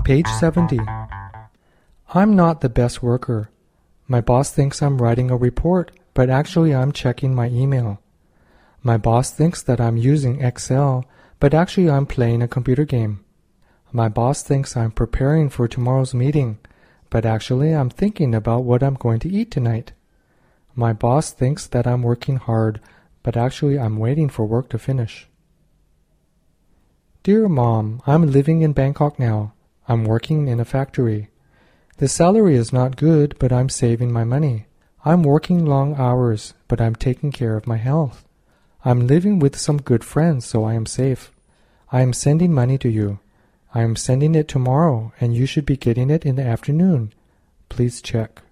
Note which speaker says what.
Speaker 1: Page 70. I'm not the best worker. My boss thinks I'm writing a report, but actually I'm checking my email. My boss thinks that I'm using Excel, but actually I'm playing a computer game. My boss thinks I'm preparing for tomorrow's meeting, but actually I'm thinking about what I'm going to eat tonight. My boss thinks that I'm working hard, but actually I'm waiting for work to finish. Dear Mom, I'm living in Bangkok now. I'm working in a factory. The salary is not good, but I'm saving my money. I'm working long hours, but I'm taking care of my health. I'm living with some good friends, so I am safe. I am sending money to you. I am sending it tomorrow, and you should be getting it in the afternoon. Please check.